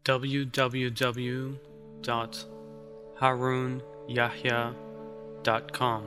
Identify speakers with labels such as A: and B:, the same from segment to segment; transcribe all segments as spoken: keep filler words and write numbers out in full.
A: w w w dot harun yahya dot com.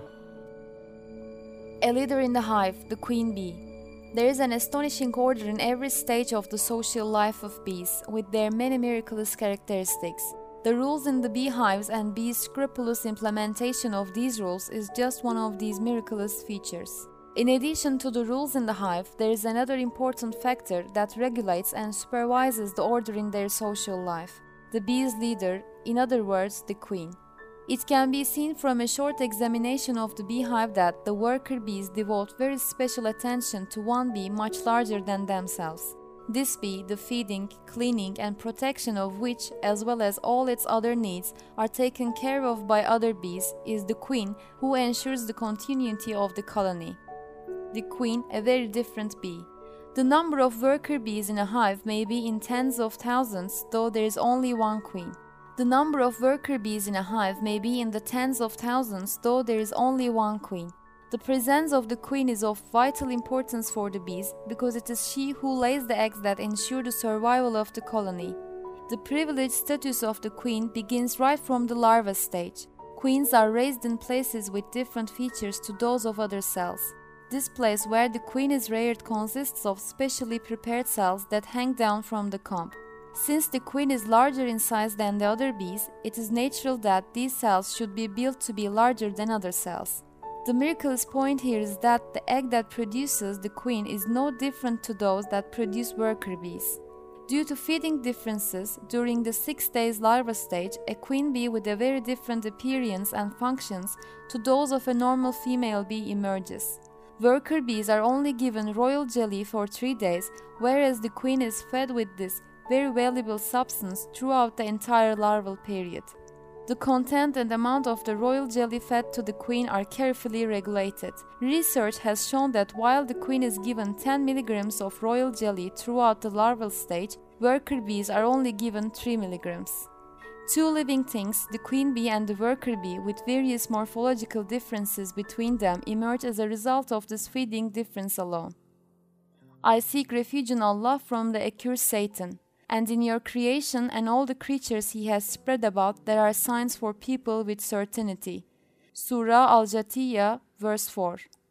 B: A leader in the hive, the queen bee. There is an astonishing order in every stage of the social life of bees, with their many miraculous characteristics. The rules in the beehives and bees' scrupulous implementation of these rules is just one of these miraculous features. In addition to the rules in the hive, there is another important factor that regulates and supervises the order in their social life: the bee's leader, in other words, the queen. It can be seen from a short examination of the beehive that the worker bees devote very special attention to one bee much larger than themselves. This bee, the feeding, cleaning, and protection of which, as well as all its other needs, are taken care of by other bees, is the queen, who ensures the continuity of the colony. The queen, a very different bee. The number of worker bees in a hive may be in tens of thousands, though there is only one queen. The number of worker bees in a hive may be in the tens of thousands, though there is only one queen. The presence of the queen is of vital importance for the bees because it is she who lays the eggs that ensure the survival of the colony. The privileged status of the queen begins right from the larva stage. Queens are raised in places with different features to those of other cells. This place where the queen is reared consists of specially prepared cells that hang down from the comb. Since the queen is larger in size than the other bees, it is natural that these cells should be built to be larger than other cells. The miraculous point here is that the egg that produces the queen is no different to those that produce worker bees. Due to feeding differences, during the six days larva stage, a queen bee with a very different appearance and functions to those of a normal female bee emerges. Worker bees are only given royal jelly for three days, whereas the queen is fed with this very valuable substance throughout the entire larval period. The content and amount of the royal jelly fed to the queen are carefully regulated. Research has shown that while the queen is given ten milligrams of royal jelly throughout the larval stage, worker bees are only given three milligrams. Two living things, the queen bee and the worker bee, with various morphological differences between them, emerge as a result of this feeding difference alone. I seek refuge in Allah from the accursed Satan. And in your creation and all the creatures he has spread about, there are signs for people with certainty. Surah Al-Jatiyah, verse four.